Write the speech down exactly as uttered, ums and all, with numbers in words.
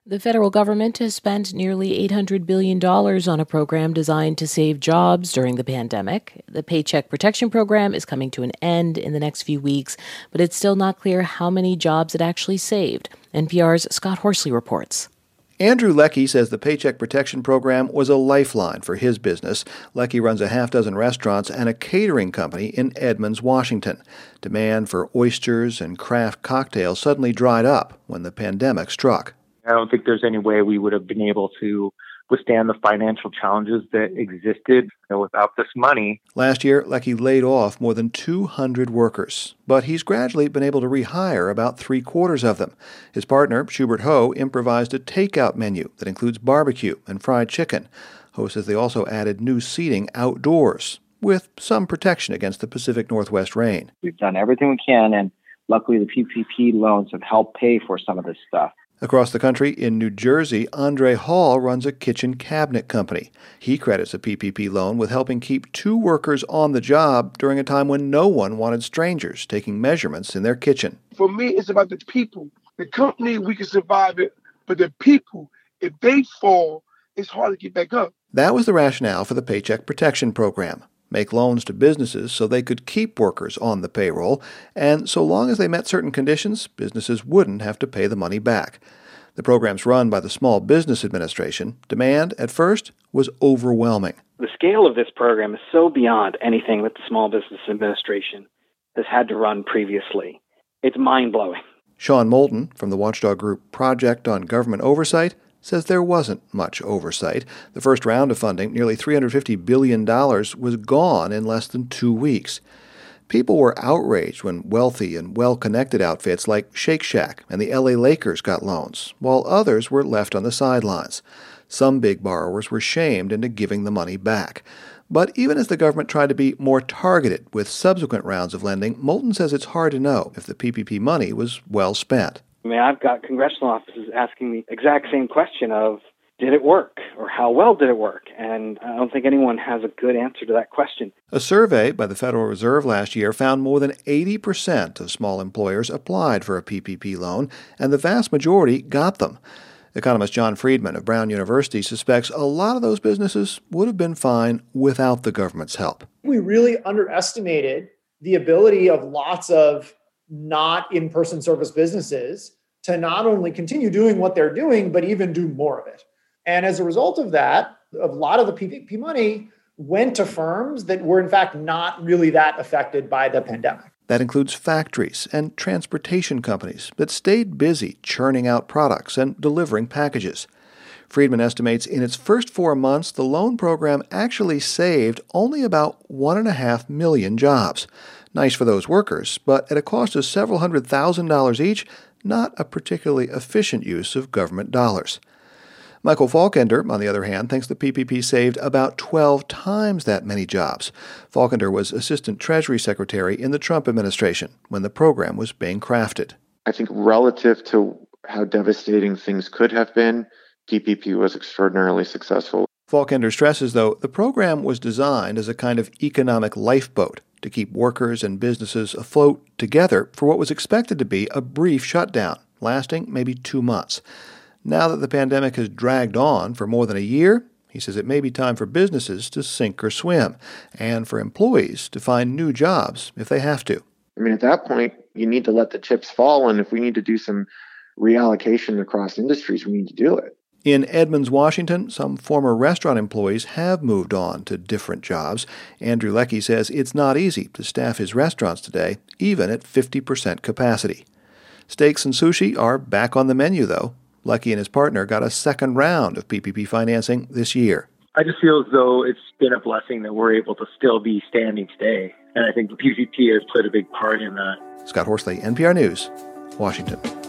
The federal government has spent nearly eight hundred billion dollars on a program designed to save jobs during the pandemic. The Paycheck Protection Program is coming to an end in the next few weeks, but it's still not clear how many jobs it actually saved. N P R's Scott Horsley reports. Andrew Leckie says the Paycheck Protection Program was a lifeline for his business. Leckie runs a half dozen restaurants and a catering company in Edmonds, Washington. Demand for oysters and craft cocktails suddenly dried up when the pandemic struck. I don't think there's any way we would have been able to withstand the financial challenges that existed you know, without this money. Last year, Leckie laid off more than two hundred workers, but he's gradually been able to rehire about three quarters of them. His partner, Schubert Ho, improvised a takeout menu that includes barbecue and fried chicken. Ho says they also added new seating outdoors, with some protection against the Pacific Northwest rain. We've done everything we can, and luckily the P P P loans have helped pay for some of this stuff. Across the country, in New Jersey, Andre Hall runs a kitchen cabinet company. He credits a P P P loan with helping keep two workers on the job during a time when no one wanted strangers taking measurements in their kitchen. For me, it's about the people. The company, we can survive it, but the people, if they fall, it's hard to get back up. That was the rationale for the Paycheck Protection Program. Make loans to businesses so they could keep workers on the payroll, and so long as they met certain conditions, businesses wouldn't have to pay the money back. The program's run by the Small Business Administration. Demand, at first, was overwhelming. The scale of this program is so beyond anything that the Small Business Administration has had to run previously. It's mind-blowing. Sean Moulton, from the watchdog group Project on Government Oversight, says there wasn't much oversight. The first round of funding, nearly three hundred fifty billion dollars, was gone in less than two weeks. People were outraged when wealthy and well-connected outfits like Shake Shack and the L A Lakers got loans, while others were left on the sidelines. Some big borrowers were shamed into giving the money back. But even as the government tried to be more targeted with subsequent rounds of lending, Moulton says it's hard to know if the P P P money was well spent. I mean, I've got congressional offices asking the exact same question of, did it work? Or how well did it work? And I don't think anyone has a good answer to that question. A survey by the Federal Reserve last year found more than eighty percent of small employers applied for a P P P loan, and the vast majority got them. Economist John Friedman of Brown University suspects a lot of those businesses would have been fine without the government's help. We really underestimated the ability of lots of not in-person service businesses to not only continue doing what they're doing, but even do more of it. And as a result of that, a lot of the P P P money went to firms that were, in fact, not really that affected by the pandemic. That includes factories and transportation companies that stayed busy churning out products and delivering packages. Friedman estimates in its first four months, the loan program actually saved only about one and a half million jobs. Nice for those workers, but at a cost of several hundred thousand dollars each, not a particularly efficient use of government dollars. Michael Falkender, on the other hand, thinks the P P P saved about twelve times that many jobs. Falkender was Assistant Treasury Secretary in the Trump administration when the program was being crafted. I think relative to how devastating things could have been, P P P was extraordinarily successful. Falkender stresses, though, the program was designed as a kind of economic lifeboat to keep workers and businesses afloat together for what was expected to be a brief shutdown, lasting maybe two months. Now that the pandemic has dragged on for more than a year, he says it may be time for businesses to sink or swim, and for employees to find new jobs if they have to. I mean, at that point, you need to let the chips fall, and if we need to do some reallocation across industries, we need to do it. In Edmonds, Washington, some former restaurant employees have moved on to different jobs. Andrew Leckie says it's not easy to staff his restaurants today, even at fifty percent capacity. Steaks and sushi are back on the menu, though. Leckie and his partner got a second round of P P P financing this year. I just feel as though it's been a blessing that we're able to still be standing today. And I think the P P P has played a big part in that. Scott Horsley, N P R News, Washington.